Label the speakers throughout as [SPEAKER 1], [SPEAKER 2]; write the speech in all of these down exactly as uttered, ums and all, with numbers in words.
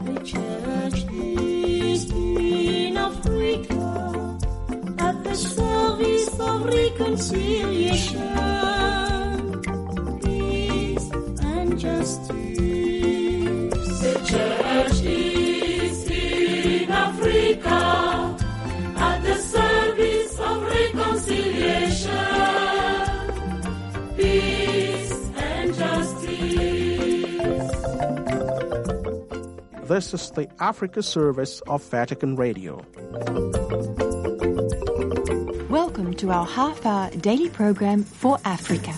[SPEAKER 1] The church is in Africa at the service of reconciliation, peace and justice. The church is in Africa at the service of reconciliation, peace and justice.
[SPEAKER 2] This is the Africa service of Vatican Radio.
[SPEAKER 3] Welcome to our half-hour daily program for Africa.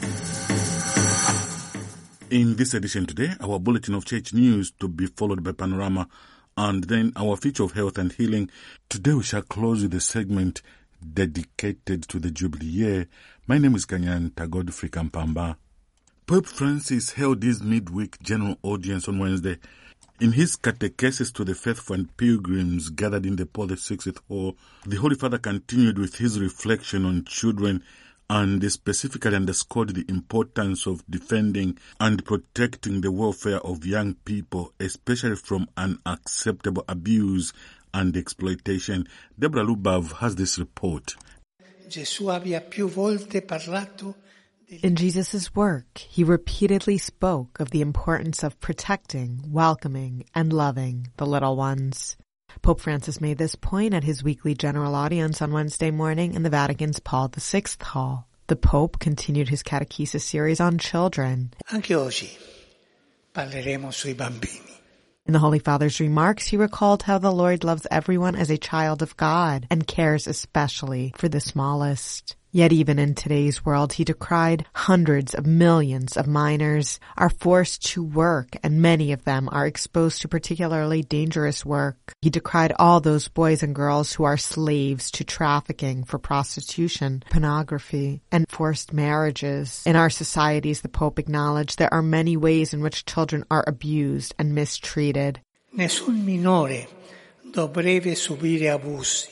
[SPEAKER 4] In this edition today, our bulletin of church news to be followed by Panorama, and then our feature of health and healing. Today we shall close with a segment dedicated to the Jubilee year. My name is Kanyan Tagodfrey Kampamba. Pope Francis held his midweek general audience on Wednesday. In his catechesis to the faithful and pilgrims gathered in the Paul the Sixth Hall, the Holy Father continued with his reflection on children and specifically underscored the importance of defending and protecting the welfare of young people, especially from unacceptable abuse and exploitation. Deborah Lubav has this report.
[SPEAKER 5] In Jesus' work, he repeatedly spoke of the importance of protecting, welcoming, and loving the little ones. Pope Francis made this point at his weekly general audience on Wednesday morning in the Vatican's Paul the Sixth Hall. The Pope continued his catechesis series on children.
[SPEAKER 6] Anche oggi parleremo sui bambini.
[SPEAKER 5] In the Holy Father's remarks, he recalled how the Lord loves everyone as a child of God and cares especially for the smallest. Yet even in today's world, he decried hundreds of millions of minors are forced to work, and many of them are exposed to particularly dangerous work. He decried all those boys and girls who are slaves to trafficking for prostitution, pornography, and forced marriages. In our societies, the Pope acknowledged there are many ways in which children are abused and mistreated.
[SPEAKER 6] Nessun minore dovrebbe subire abusi.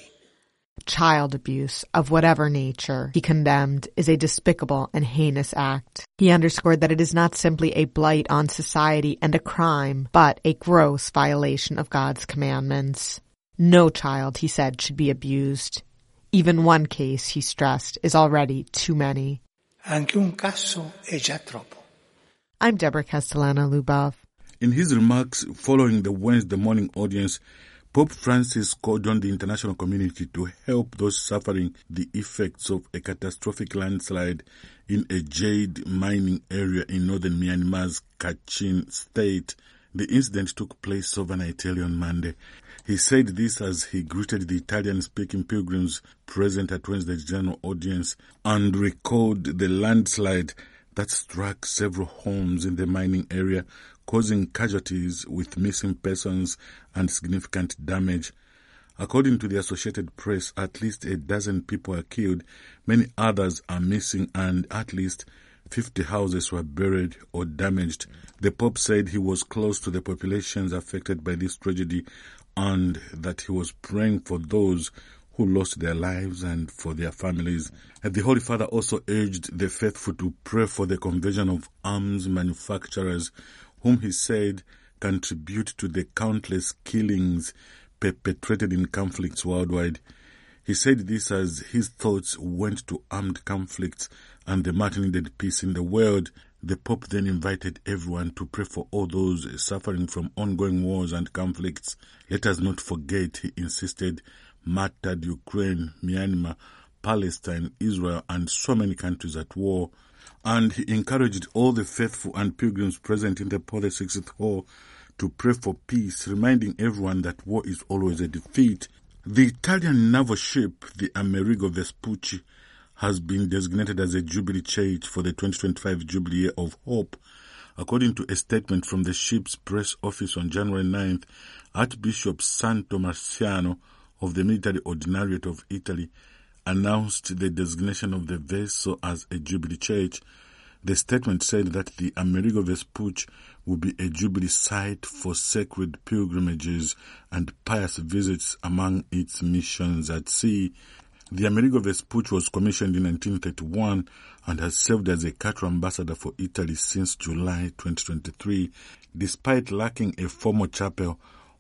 [SPEAKER 5] Child abuse, of whatever nature, he condemned, is a despicable and heinous act. He underscored that it is not simply a blight on society and a crime, but a gross violation of God's commandments. No child, he said, should be abused. Even one case, he stressed, is already too many.
[SPEAKER 6] Anche un caso è già troppo.
[SPEAKER 5] I'm Deborah Castellano-Lubov.
[SPEAKER 4] In his remarks following the Wednesday morning audience, Pope Francis called on the international community to help those suffering the effects of a catastrophic landslide in a jade mining area in northern Myanmar's Kachin state. The incident took place overnight early on Monday. He said this as he greeted the Italian-speaking pilgrims present at Wednesday's general audience and recalled the landslide that struck several homes in the mining area, causing casualties with missing persons and significant damage. According to the Associated Press, at least a dozen people are killed, many others are missing, and at least fifty houses were buried or damaged. The Pope said he was close to the populations affected by this tragedy and that he was praying for those who lost their lives and for their families. And the Holy Father also urged the faithful to pray for the conversion of arms manufacturers, whom he said contribute to the countless killings perpetrated in conflicts worldwide. He said this as his thoughts went to armed conflicts and the much needed peace in the world. The Pope then invited everyone to pray for all those suffering from ongoing wars and conflicts. Let us not forget, he insisted, martyred Ukraine, Myanmar, Palestine, Israel, and so many countries at war. And he encouraged all the faithful and pilgrims present in the Paul the Sixth Hall to pray for peace, reminding everyone that war is always a defeat. The Italian naval ship, the Amerigo Vespucci, has been designated as a Jubilee Church for the twenty twenty-five Jubilee Year of Hope. According to a statement from the ship's press office on January ninth, Archbishop Santo Marciano of the Military Ordinariate of Italy announced the designation of the vessel as a Jubilee Church. The statement said that the Amerigo Vespucci will be a Jubilee site for sacred pilgrimages and pious visits among its missions at sea. The Amerigo Vespucci was commissioned in nineteen thirty-one and has served as a cultural ambassador for Italy since July twenty twenty-three. Despite lacking a formal chapel,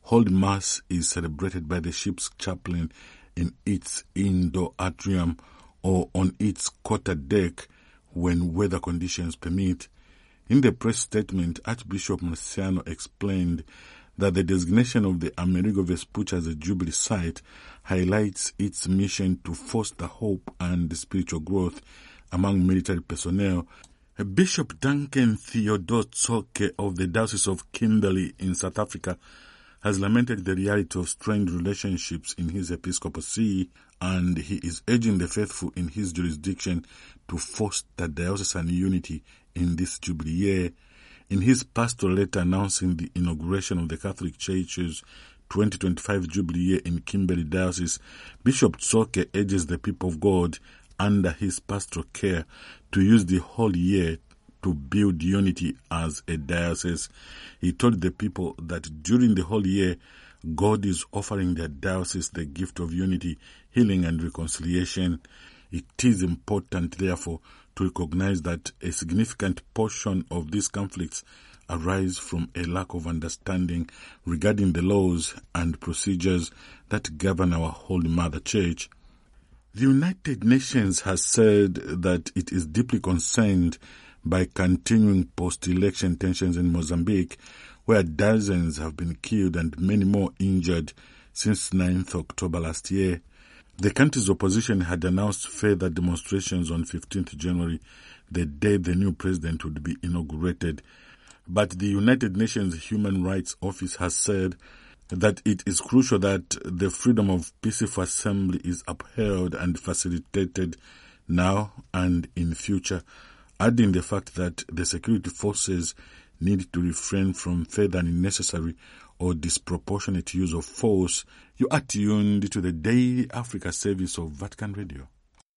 [SPEAKER 4] Holy Mass is celebrated by the ship's chaplain in its indoor atrium or on its quarter deck when weather conditions permit. In the press statement, Archbishop Marciano explained that the designation of the Amerigo Vespucci as a Jubilee site highlights its mission to foster hope and spiritual growth among military personnel. Bishop Duncan Theodore Tsoke of the Diocese of Kimberley in South Africa has lamented the reality of strained relationships in his episcopal see, and he is urging the faithful in his jurisdiction to foster diocesan unity in this Jubilee year. In his pastoral letter announcing the inauguration of the Catholic Church's twenty twenty-five Jubilee year in Kimberley Diocese, Bishop Tsoke urges the people of God under his pastoral care to use the whole year to build unity as a diocese. He told the people that during the whole year, God is offering their diocese the gift of unity, healing, and reconciliation. It is important, therefore, to recognize that a significant portion of these conflicts arise from a lack of understanding regarding the laws and procedures that govern our Holy Mother Church. The United Nations has said that it is deeply concerned by continuing post-election tensions in Mozambique, where dozens have been killed and many more injured since ninth of October last year. The country's opposition had announced further demonstrations on fifteenth of January, the day the new president would be inaugurated. But the United Nations Human Rights Office has said that it is crucial that the freedom of peaceful assembly is upheld and facilitated now and in future, adding the fact that the security forces need to refrain from further unnecessary or disproportionate use of force. You are tuned to the Daily Africa service of Vatican Radio.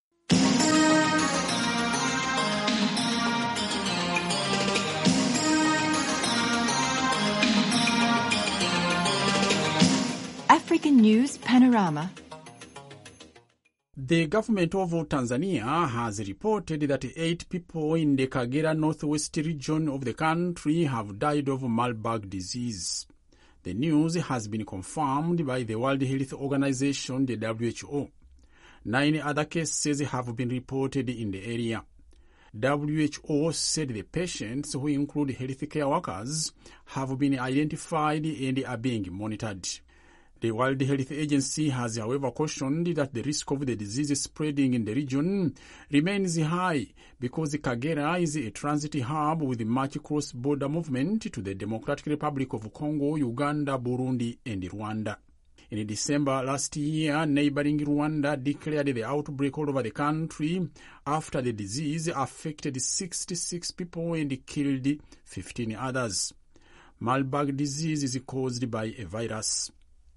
[SPEAKER 3] African News Panorama.
[SPEAKER 7] The government of Tanzania has reported that eight people in the Kagera northwest region of the country have died of Marburg disease. The news has been confirmed by the World Health Organization, the W H O. Nine other cases have been reported in the area. W H O said the patients, who include healthcare workers, have been identified and are being monitored. The World Health Agency has, however, cautioned that the risk of the disease spreading in the region remains high because Kagera is a transit hub with much cross-border movement to the Democratic Republic of Congo, Uganda, Burundi, and Rwanda. In December last year, neighboring Rwanda declared the outbreak all over the country after the disease affected sixty-six people and killed fifteen others. Marburg disease is caused by a virus.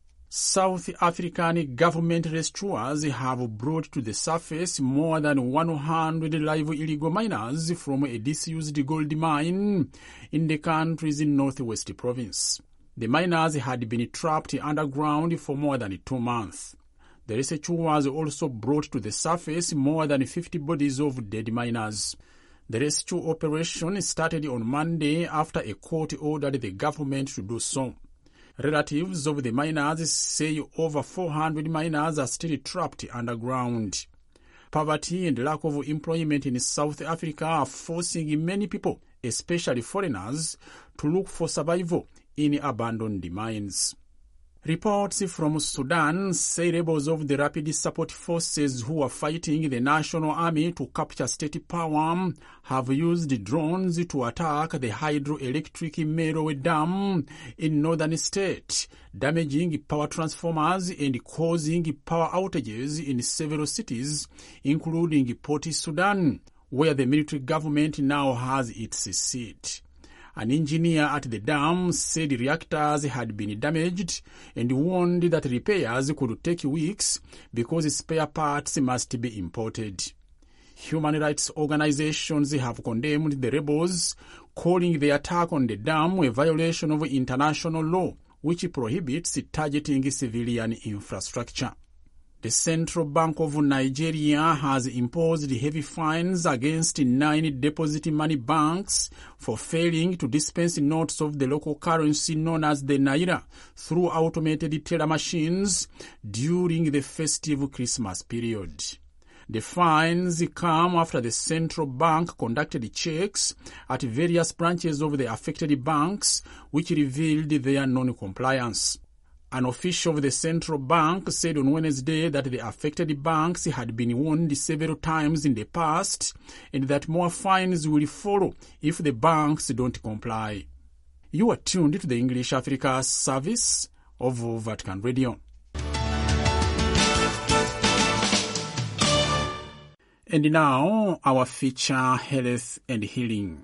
[SPEAKER 7] South African government rescuers have brought to the surface more than one hundred live illegal miners from a disused gold mine in the country's northwest province. The miners had been trapped underground for more than two months. The rescuers also brought to the surface more than fifty bodies of dead miners. The rescue operation started on Monday after a court ordered the government to do so. Relatives of the miners say over four hundred miners are still trapped underground. Poverty and lack of employment in South Africa are forcing many people, especially foreigners, to look for survival in abandoned mines. Reports from Sudan say rebels of the Rapid Support Forces who are fighting the National Army to capture state power have used drones to attack the hydroelectric Merowe Dam in northern state, damaging power transformers and causing power outages in several cities, including Port Sudan, where the military government now has its seat. An engineer at the dam said reactors had been damaged and warned that repairs could take weeks because spare parts must be imported. Human rights organizations have condemned the rebels, calling the attack on the dam a violation of international law, which prohibits targeting civilian infrastructure. The Central Bank of Nigeria has imposed heavy fines against nine deposit money banks for failing to dispense notes of the local currency known as the Naira through automated teller machines during the festive Christmas period. The fines come after the central bank conducted checks at various branches of the affected banks, which revealed their non-compliance. An official of the central bank said on Wednesday that the affected banks had been warned several times in the past and that more fines will follow if the banks don't comply. You are tuned to the English Africa service of Vatican Radio. And now, our feature, Health and Healing.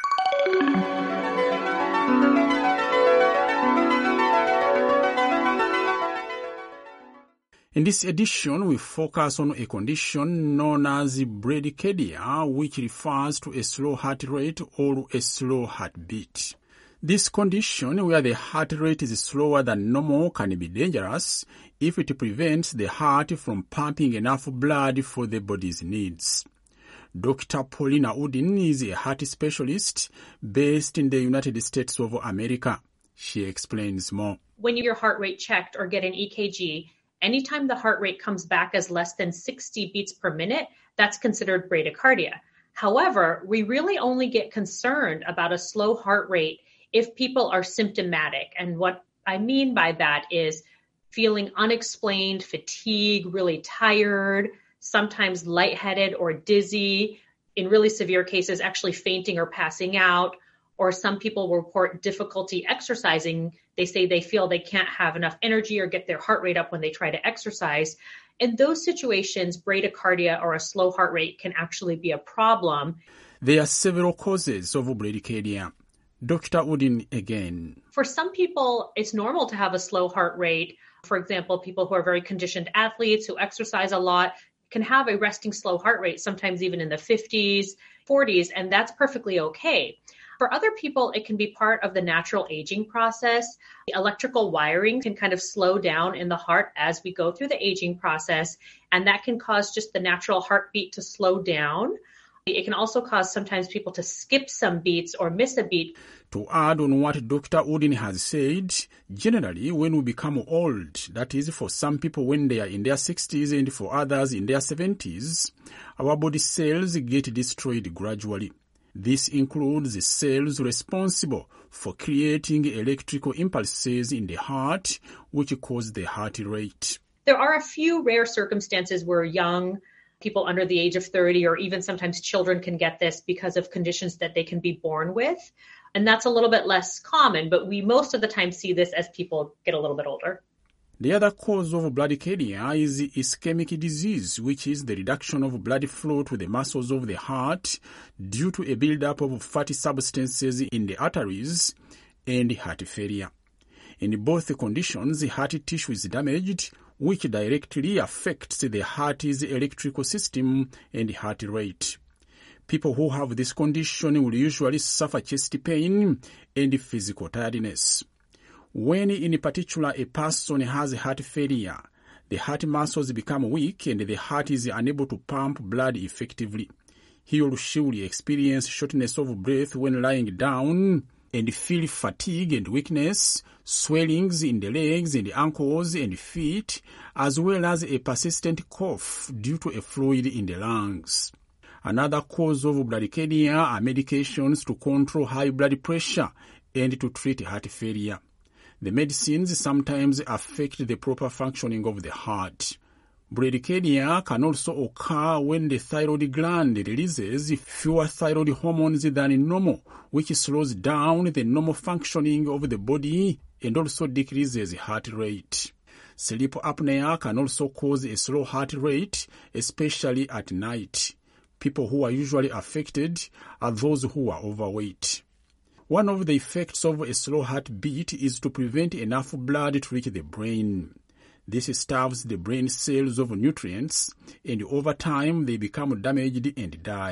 [SPEAKER 7] In this edition, we focus on a condition known as bradycardia, which refers to a slow heart rate or a slow heartbeat. This condition, where the heart rate is slower than normal, can be dangerous if it prevents the heart from pumping enough blood for the body's needs. Doctor Paulina Udin is a heart specialist based in the United States of America. She explains more.
[SPEAKER 8] When your heart rate checked or get an E K G, anytime the heart rate comes back as less than sixty beats per minute, that's considered bradycardia. However, we really only get concerned about a slow heart rate if people are symptomatic. And what I mean by that is feeling unexplained fatigue, really tired, sometimes lightheaded or dizzy, in really severe cases, actually fainting or passing out. Or some people will report difficulty exercising. They say they feel they can't have enough energy or get their heart rate up when they try to exercise. In those situations, bradycardia or a slow heart rate can actually be a problem.
[SPEAKER 7] There are several causes of bradycardia. Doctor Udin again.
[SPEAKER 8] For some people, it's normal to have a slow heart rate. For example, people who are very conditioned athletes who exercise a lot can have a resting slow heart rate, sometimes even in the fifties, forties, and that's perfectly okay. For other people, it can be part of the natural aging process. The electrical wiring can kind of slow down in the heart as we go through the aging process, and that can cause just the natural heartbeat to slow down. It can also cause sometimes people to skip some beats or miss a beat.
[SPEAKER 7] To add on what Doctor Udin has said, generally when we become old, that is for some people when they are in their sixties and for others in their seventies, our body cells get destroyed gradually. This includes the cells responsible for creating electrical impulses in the heart, which cause the heart rate.
[SPEAKER 8] There are a few rare circumstances where young people under the age of thirty or even sometimes children can get this because of conditions that they can be born with. And that's a little bit less common, but we most of the time see this as people get a little bit older.
[SPEAKER 7] The other cause of bradycardia is ischemic disease, which is the reduction of blood flow to the muscles of the heart due to a buildup of fatty substances in the arteries and heart failure. In both conditions, heart tissue is damaged, which directly affects the heart's electrical system and heart rate. People who have this condition will usually suffer chest pain and physical tiredness. When in particular a person has heart failure, the heart muscles become weak and the heart is unable to pump blood effectively. He or she will experience shortness of breath when lying down and feel fatigue and weakness, swellings in the legs and ankles and feet, as well as a persistent cough due to a fluid in the lungs. Another cause of bradycardia are medications to control high blood pressure and to treat heart failure. The medicines sometimes affect the proper functioning of the heart. Bradycardia can also occur when the thyroid gland releases fewer thyroid hormones than normal, which slows down the normal functioning of the body and also decreases heart rate. Sleep apnea can also cause a slow heart rate, especially at night. People who are usually affected are those who are overweight. One of the effects of a slow heartbeat is to prevent enough blood to reach the brain. This starves the brain cells of nutrients, and over time they become damaged and die.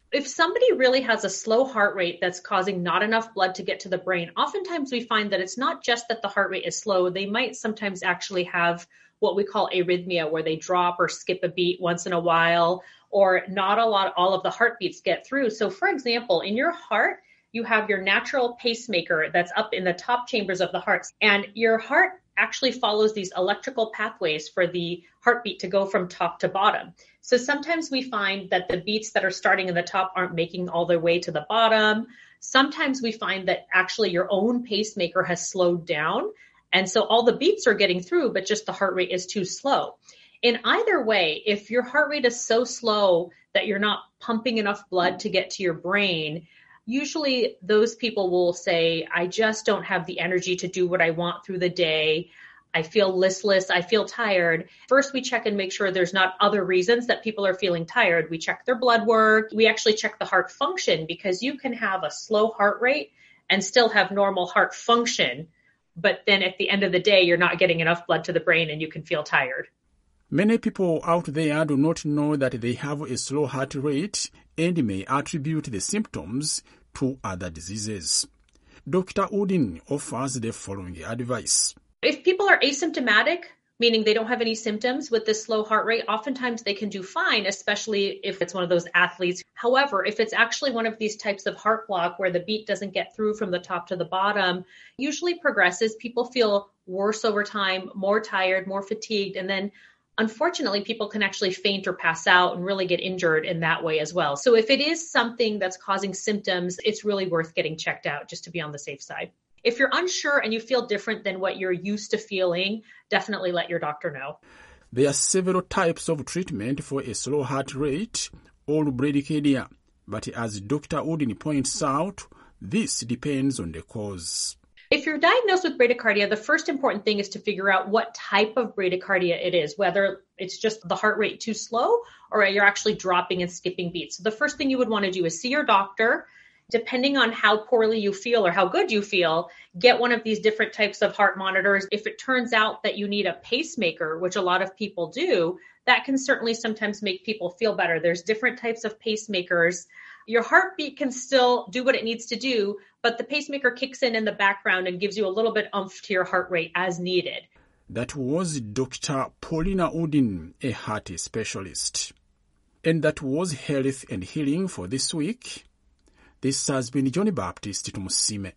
[SPEAKER 8] If somebody really has a slow heart rate that's causing not enough blood to get to the brain, oftentimes we find that it's not just that the heart rate is slow. They might sometimes actually have what we call arrhythmia, where they drop or skip a beat once in a while, or not a lot, all of the heartbeats get through. So for example, in your heart, you have your natural pacemaker that's up in the top chambers of the heart, and your heart actually follows these electrical pathways for the heartbeat to go from top to bottom. So sometimes we find that the beats that are starting in the top aren't making all their way to the bottom. Sometimes we find that actually your own pacemaker has slowed down. And so all the beats are getting through, but just the heart rate is too slow. In either way, if your heart rate is so slow that you're not pumping enough blood to get to your brain, usually those people will say, I just don't have the energy to do what I want through the day. I feel listless. I feel tired. First, we check and make sure there's not other reasons that people are feeling tired. We check their blood work. We actually check the heart function, because you can have a slow heart rate and still have normal heart function. But then at the end of the day, you're not getting enough blood to the brain and you can feel tired.
[SPEAKER 7] Many people out there do not know that they have a slow heart rate and may attribute the symptoms to other diseases. Doctor Udin offers the following advice.
[SPEAKER 8] If people are asymptomatic, meaning they don't have any symptoms with this slow heart rate, oftentimes they can do fine, especially if it's one of those athletes. However, if it's actually one of these types of heart block where the beat doesn't get through from the top to the bottom, usually progresses. People feel worse over time, more tired, more fatigued, and then unfortunately, people can actually faint or pass out and really get injured in that way as well. So if it is something that's causing symptoms, it's really worth getting checked out just to be on the safe side. If you're unsure and you feel different than what you're used to feeling, definitely let your doctor know.
[SPEAKER 7] There are several types of treatment for a slow heart rate or bradycardia, but as Doctor Udin points out, this depends on the cause.
[SPEAKER 8] If you're diagnosed with bradycardia, the first important thing is to figure out what type of bradycardia it is, whether it's just the heart rate too slow or you're actually dropping and skipping beats. So the first thing you would want to do is see your doctor. Depending on how poorly you feel or how good you feel, get one of these different types of heart monitors. If it turns out that you need a pacemaker, which a lot of people do, that can certainly sometimes make people feel better. There's different types of pacemakers. Your heartbeat can still do what it needs to do, but the pacemaker kicks in in the background and gives you a little bit oomph to your heart rate as needed.
[SPEAKER 7] That was Doctor Paulina Udin, a heart specialist. And that was Health and Healing for this week. This has been Johnny Baptist Tumusime.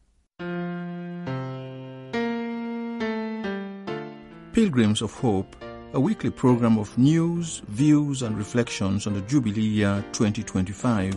[SPEAKER 9] Pilgrims of Hope, a weekly program of news, views, and reflections on the Jubilee year twenty twenty-five.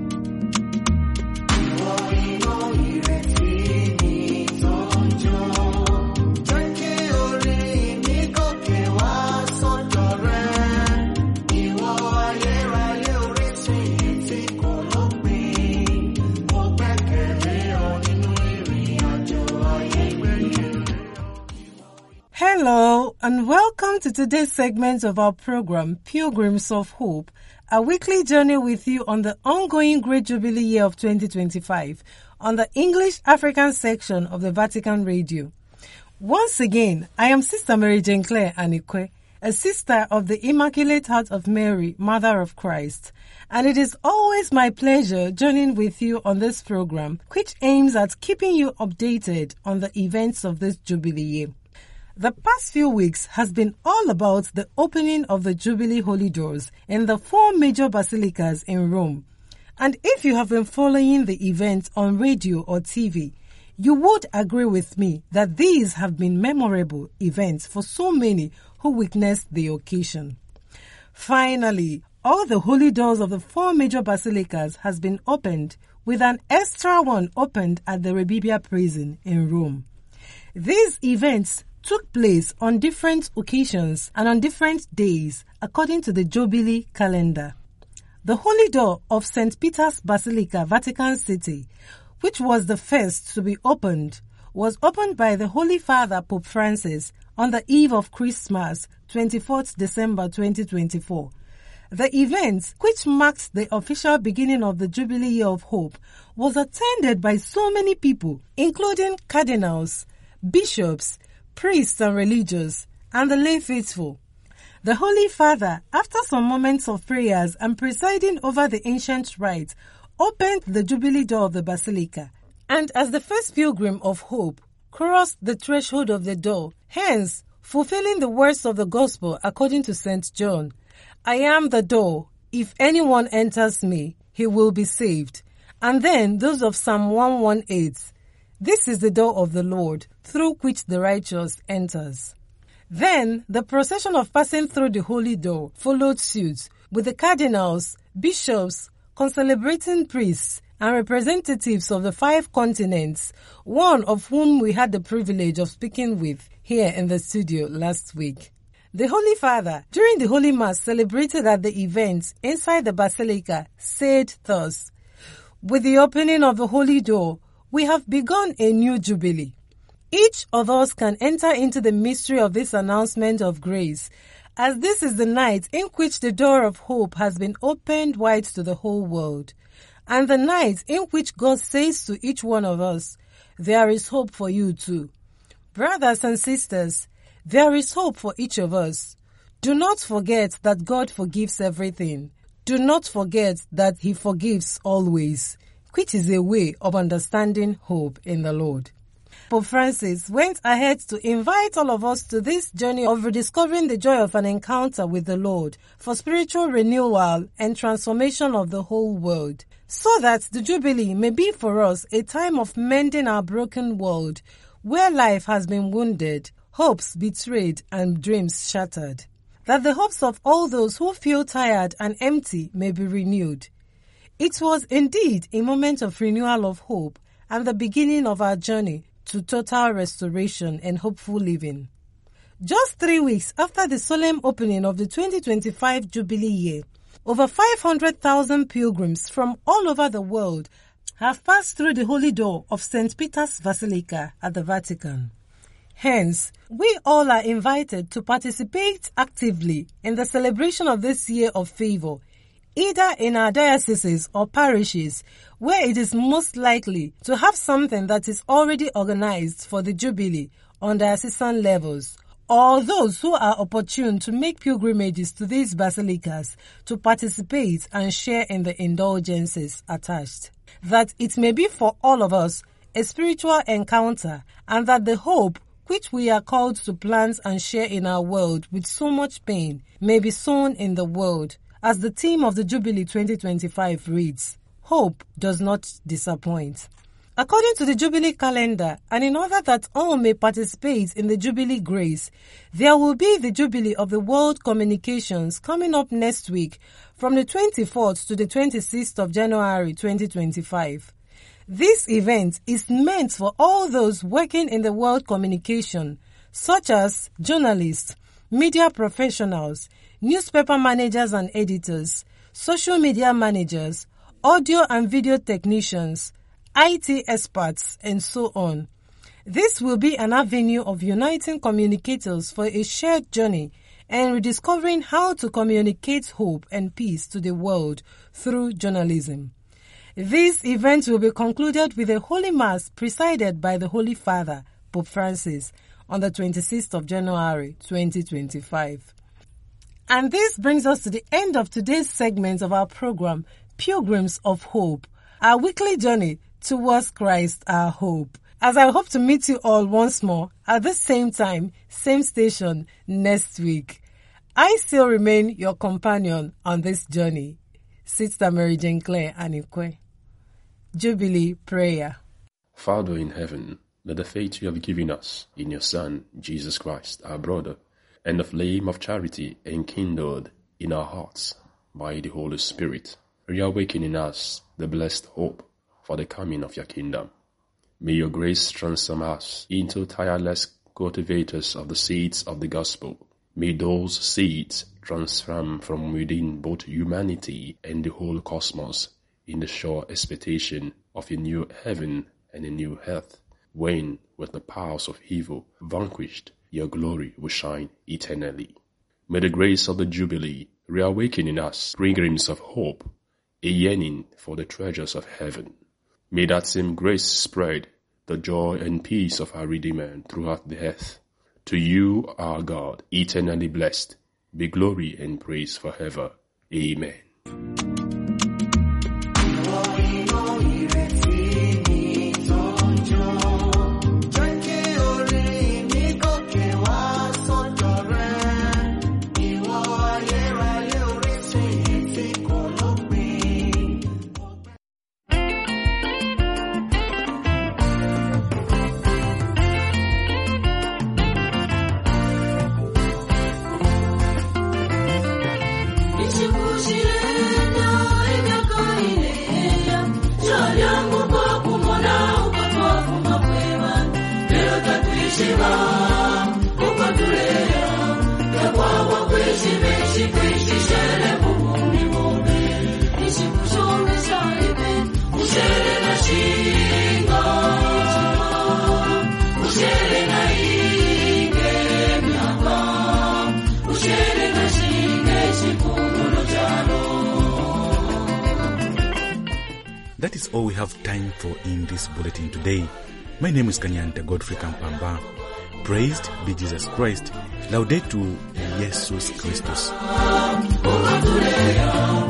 [SPEAKER 10] Hello, and welcome to today's segment of our program, Pilgrims of Hope, a weekly journey with you on the ongoing Great Jubilee year of twenty twenty-five on the English African section of the Vatican Radio. Once again, I am Sister Mary Jane Claire Anikwe, a sister of the Immaculate Heart of Mary, Mother of Christ, and it is always my pleasure joining with you on this program, which aims at keeping you updated on the events of this Jubilee year. The past few weeks has been all about the opening of the Jubilee Holy Doors in the four major basilicas in Rome. And if you have been following the event on radio or T V, you would agree with me that these have been memorable events for so many who witnessed the occasion. Finally, all the holy doors of the four major basilicas has been opened, with an extra one opened at the Rebibbia prison in Rome. These events took place on different occasions and on different days according to the Jubilee calendar. The Holy Door of Saint Peter's Basilica, Vatican City, which was the first to be opened, was opened by the Holy Father Pope Francis on the eve of Christmas, twenty-fourth December twenty twenty-four. The event, which marked the official beginning of the Jubilee Year of Hope, was attended by so many people, including cardinals, bishops, priests and religious, and the lay faithful. The Holy Father, after some moments of prayers and presiding over the ancient rite, opened the Jubilee door of the Basilica, and as the first pilgrim of hope, crossed the threshold of the door, hence fulfilling the words of the Gospel according to Saint John. I am the door. If anyone enters me, he will be saved. And then those of Psalm one eighteen. This is the door of the Lord, through which the righteous enters. Then the procession of passing through the holy door followed suit, with the cardinals, bishops, concelebrating priests, and representatives of the five continents, one of whom we had the privilege of speaking with here in the studio last week. The Holy Father, during the Holy Mass celebrated at the event inside the Basilica, said thus, "With the opening of the holy door, we have begun a new jubilee. Each of us can enter into the mystery of this announcement of grace, as this is the night in which the door of hope has been opened wide to the whole world, and the night in which God says to each one of us, 'There is hope for you too.' Brothers and sisters, there is hope for each of us. Do not forget that God forgives everything. Do not forget that He forgives always, which is a way of understanding hope in the Lord." Pope Francis went ahead to invite all of us to this journey of rediscovering the joy of an encounter with the Lord for spiritual renewal and transformation of the whole world, so that the Jubilee may be for us a time of mending our broken world, where life has been wounded, hopes betrayed, and dreams shattered, that the hopes of all those who feel tired and empty may be renewed. It was indeed a moment of renewal of hope and the beginning of our journey to total restoration and hopeful living. Just three weeks after the solemn opening of the twenty twenty-five Jubilee year, over five hundred thousand pilgrims from all over the world have passed through the holy door of Saint Peter's Basilica at the Vatican. Hence, we all are invited to participate actively in the celebration of this year of favor, either in our dioceses or parishes, where it is most likely to have something that is already organized for the Jubilee on diocesan levels, or those who are opportune to make pilgrimages to these basilicas to participate and share in the indulgences attached. That it may be for all of us a spiritual encounter, and that the hope which we are called to plant and share in our world with so much pain may be sown in the world, as the theme of the Jubilee twenty twenty-five reads, "Hope does not disappoint." According to the Jubilee calendar, and in order that all may participate in the Jubilee grace, there will be the Jubilee of the World Communications coming up next week from the twenty-fourth to the twenty-sixth of January twenty twenty-five. This event is meant for all those working in the world communication, such as journalists, media professionals, newspaper managers and editors, social media managers, audio and video technicians, I T experts, and so on. This will be an avenue of uniting communicators for a shared journey and rediscovering how to communicate hope and peace to the world through journalism. This event will be concluded with a Holy Mass presided by the Holy Father, Pope Francis, on the twenty-sixth of January twenty twenty-five. And this brings us to the end of today's segment of our program, Pilgrims of Hope, our weekly journey towards Christ our hope. As I hope to meet you all once more at the same time, same station next week. I still remain your companion on this journey, Sister Mary Jane Claire Anikwe. Jubilee Prayer.
[SPEAKER 11] Father in heaven, let the faith you have given us in your Son, Jesus Christ, our brother, and the flame of charity enkindled in our hearts by the Holy Spirit, reawaken in us the blessed hope for the coming of your kingdom. May your grace transform us into tireless cultivators of the seeds of the gospel. May those seeds transform from within both humanity and the whole cosmos in the sure expectation of a new heaven and a new earth, when, with the powers of evil vanquished, your glory will shine eternally. May the grace of the Jubilee reawaken in us pilgrims of hope, a yearning for the treasures of heaven. May that same grace spread the joy and peace of our Redeemer throughout the earth. To you, our God, eternally blessed, be glory and praise forever. Amen.
[SPEAKER 4] That is all we have time for in this bulletin today. My name is Kanyanta Godfrey Kampamba. Praised be Jesus Christ. Laudetur Jesus Christus.